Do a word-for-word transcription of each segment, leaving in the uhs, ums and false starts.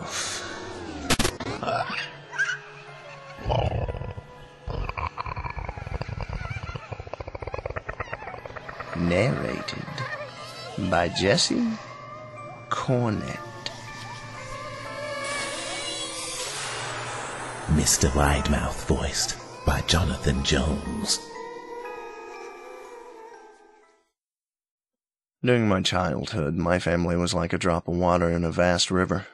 Widemouth. Narrated by Jesse Cornett. Mister Widemouth voiced by Jonathan Jones. During my childhood, my family was like a drop of water in a vast river,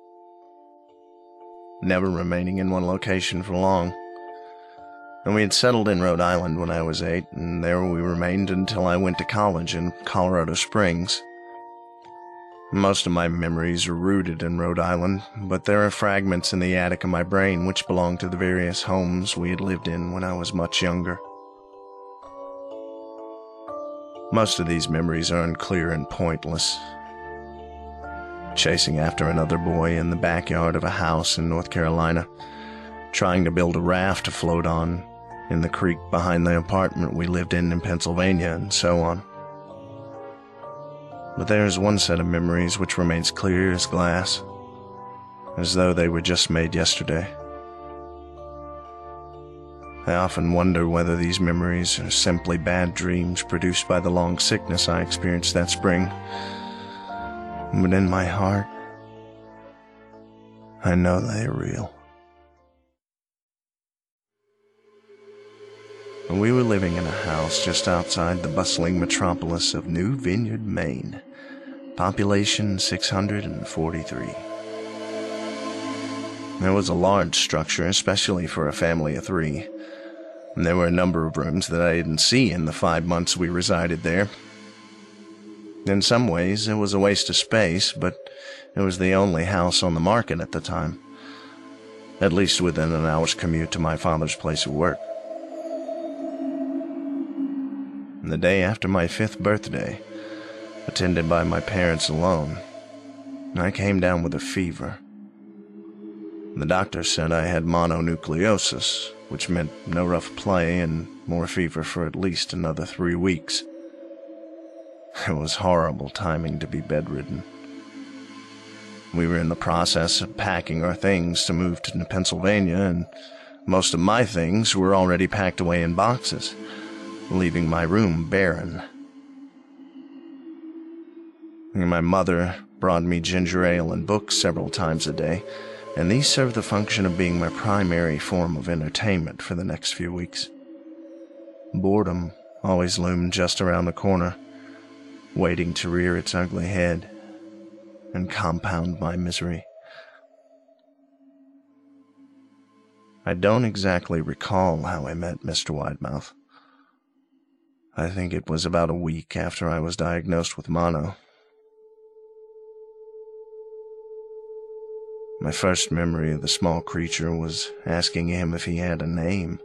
never remaining in one location for long. And we had settled in Rhode Island when I was eight, and there we remained until I went to college in Colorado Springs. Most of my memories are rooted in Rhode Island, but there are fragments in the attic of my brain which belong to the various homes we had lived in when I was much younger. Most of these memories are unclear and pointless. Chasing after another boy in the backyard of a house in North Carolina, trying to build a raft to float on in the creek behind the apartment we lived in in Pennsylvania, and so on. But there is one set of memories which remains clear as glass, as though they were just made yesterday. I often wonder whether these memories are simply bad dreams produced by the long sickness I experienced that spring. But in my heart, I know they are real. We were living in a house just outside the bustling metropolis of New Vineyard, Maine, population six hundred forty-three. It was a large structure, especially for a family of three. And there were a number of rooms that I didn't see in the five months we resided there. In some ways, it was a waste of space, but it was the only house on the market at the time, at least within an hour's commute to my father's place of work. The day after my fifth birthday, attended by my parents alone, I came down with a fever. The doctor said I had mononucleosis, which meant no rough play and more fever for at least another three weeks. It was horrible timing to be bedridden. We were in the process of packing our things to move to Pennsylvania, and most of my things were already packed away in boxes, leaving my room barren. My mother brought me ginger ale and books several times a day, and these served the function of being my primary form of entertainment for the next few weeks. Boredom always loomed just around the corner, waiting to rear its ugly head and compound my misery. I don't exactly recall how I met Mister Widemouth. I think it was about a week after I was diagnosed with mono. My first memory of the small creature was asking him if he had a name.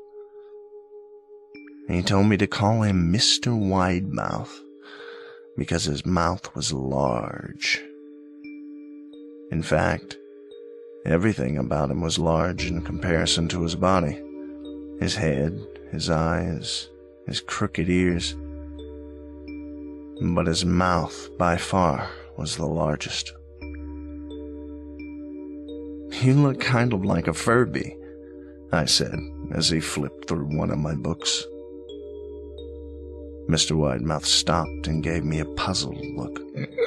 He told me to call him Mister Widemouth because his mouth was large. In fact, everything about him was large in comparison to his body. His head, his eyes, his crooked ears. But his mouth, by far, was the largest. "You look kind of like a Furby," I said, as he flipped through one of my books. Mister Widemouth stopped and gave me a puzzled look.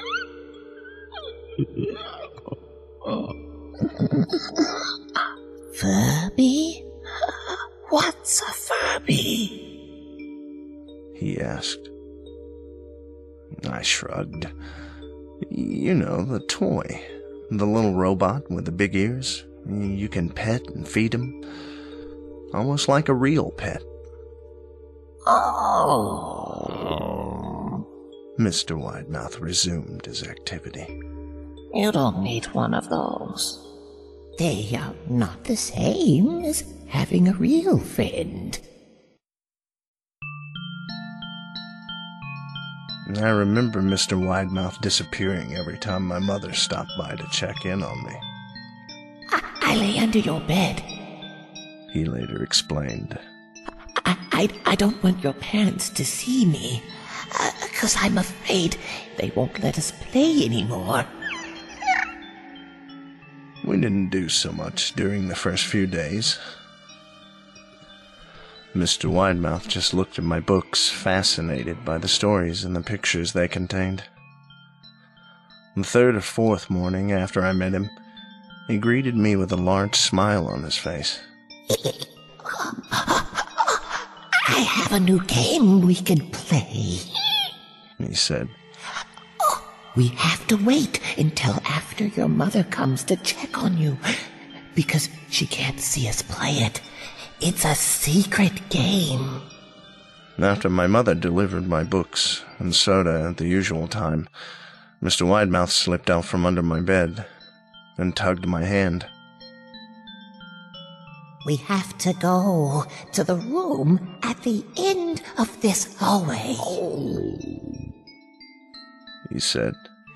Furby? What's a Furby? He asked. I shrugged. You know, the toy. The little robot with the big ears. You can pet and feed him. Almost like a real pet. Oh. Mister Widemouth resumed his activity. You don't need one of those. They are not the same as having a real friend. I remember Mister Widemouth disappearing every time my mother stopped by to check in on me. I, I lay under your bed, he later explained. I, I, I don't want your parents to see me, because uh, I'm afraid they won't let us play anymore. We didn't do so much during the first few days. Mister Widemouth just looked at my books, fascinated by the stories and the pictures they contained. The third or fourth morning after I met him, he greeted me with a large smile on his face. I have a new game we can play, he said. We have to wait until after your mother comes to check on you, because she can't see us play it. It's a secret game. After my mother delivered my books and soda at the usual time, Mister Widemouth slipped out from under my bed and tugged my hand. We have to go to the room at the end of this hallway, he said.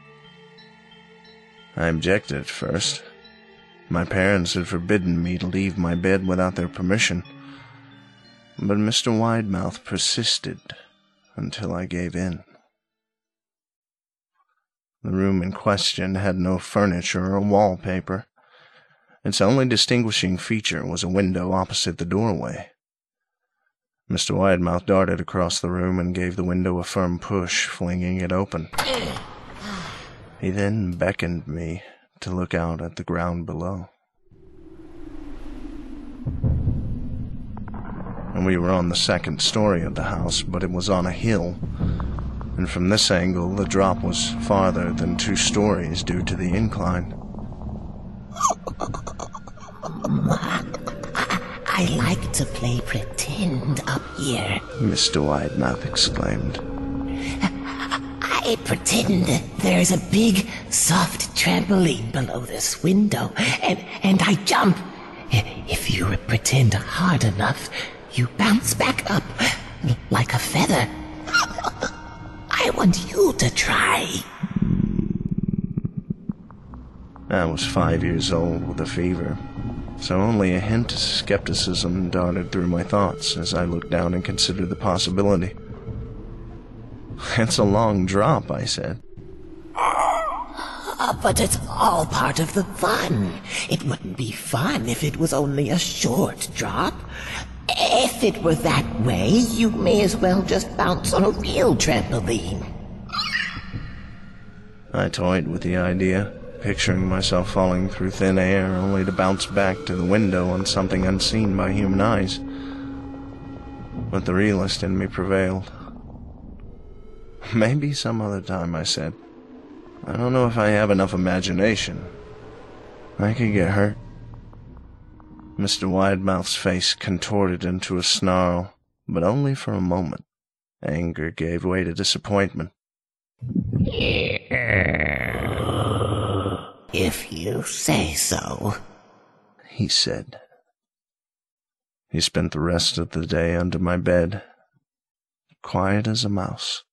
I objected at first. My parents had forbidden me to leave my bed without their permission, but Mister Widemouth persisted until I gave in. The room in question had no furniture or wallpaper. Its only distinguishing feature was a window opposite the doorway. Mister Widemouth darted across the room and gave the window a firm push, flinging it open. He then beckoned me to look out at the ground below. And we were on the second story of the house, but it was on a hill, and from this angle the drop was farther than two stories due to the incline. I like to play pretend up here, Mister Widemouth exclaimed. I pretend there's a big, soft trampoline below this window, and, and I jump. If you pretend hard enough, you bounce back up like a feather. I want you to try. I was five years old with a fever, so only a hint of skepticism darted through my thoughts as I looked down and considered the possibility. It's a long drop, I said. Uh, but it's all part of the fun. It wouldn't be fun if it was only a short drop. If it were that way, you may as well just bounce on a real trampoline. I toyed with the idea, picturing myself falling through thin air only to bounce back to the window on something unseen by human eyes. But the realist in me prevailed. Maybe some other time, I said. I don't know if I have enough imagination. I could get hurt. Mister Widemouth's face contorted into a snarl, but only for a moment. Anger gave way to disappointment. If you say so, he said. He spent the rest of the day under my bed, quiet as a mouse.